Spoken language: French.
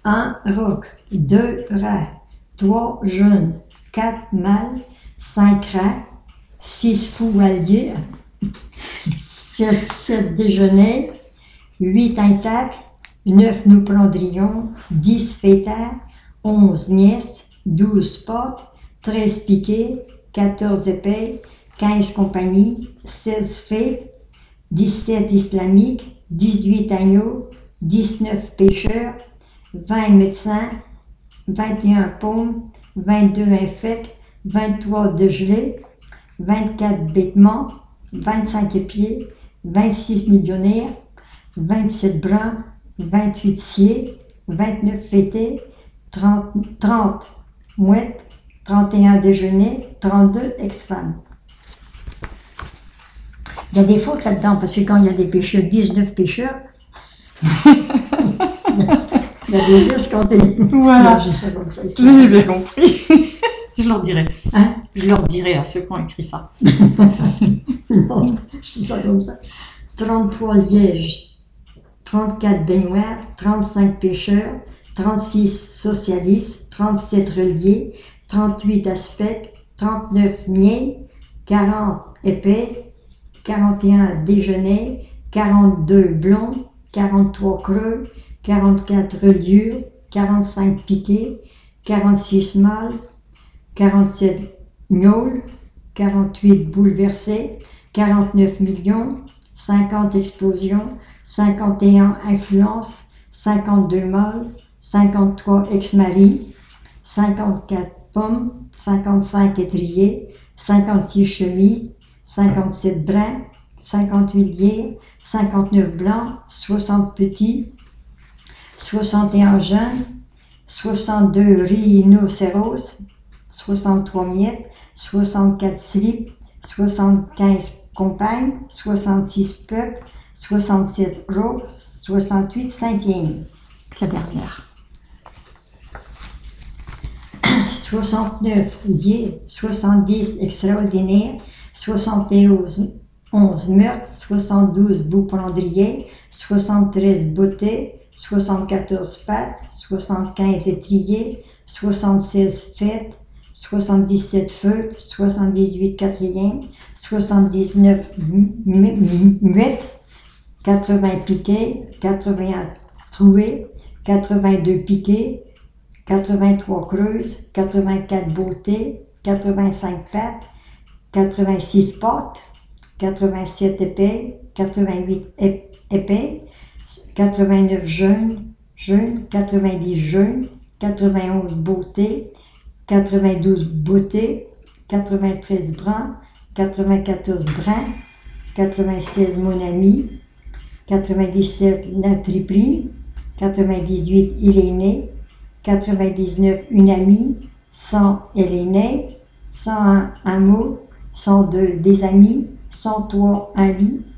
1 roc, 2 rats, 3 jeunes, 4 mâles, 5 rats, 6 foualiers, 7 déjeuners, 8 intacts, 9 nous prendrions, 10 fêtards, 11 nièces, 12 potes, 13 piquets, 14 épées, 15 compagnies, 16 fêtes, 17 islamiques, 18 agneaux, 19 pêcheurs, 20 médecins, 21 paumes, 22 infects, 23 dégelés, 24 bêtements, 25 épiers, 26 millionnaires, 27 bruns, 28 sciés, 29 fêtés, 30 mouettes, 31 déjeuners, 32 ex-femmes. Il y a des fautes là-dedans, parce que quand il y a des pêcheurs, 19 pêcheurs, il y a des is quand c'est... Voilà. J'ai ça comme ça. J'ai bien compris. Je leur dirai. Hein? Je leur dirai à ceux qui ont écrit ça. Non, je dis ça comme ça. 33 lièges, 34 baignoires, 35 pêcheurs, 36 socialistes, 37 reliés, 38 aspects, 39 miels, 40 épais, 41 déjeuners, 42 blonds, 43 creux, 44 reliures, 45 piquets, 46 mâles, 47 gnôles, 48 bouleversés, 49 millions, 50 explosions, 51 influences, 52 mâles, 53 ex-maris, 54 pommes, 55 étriers, 56 chemises, 57 brins, 58 lières, 59 blancs, 60 petits, 61 jeunes, 62 rhinocéros, 63 miettes, 64 slips, 75 compagnes, 66 peuples, 67 rocs, 68 cinquièmes. La dernière. 69 liés, 70 extraordinaires, 71 meurtres, 72 vous prendriez, 73 beautés, 74 pattes, 75 étriers, 76 fêtes, 77 feutres, 78 quatrièmes, 79 muettes, 80 piquets, 81 trouées, 82 piquets, 83 creuses, 84 beautés, 85 pattes, 86 potes, 87 épées, 88 épées, 89 jeunes, 90 jeunes, 91 beautés, 92 beautés, 93 bruns, 94 bruns, 96 mon ami, 97 la triperie, 98 il est né, 99 une amie, 100 elle est née, 101 un mot, 102 des amis, 103 un lit,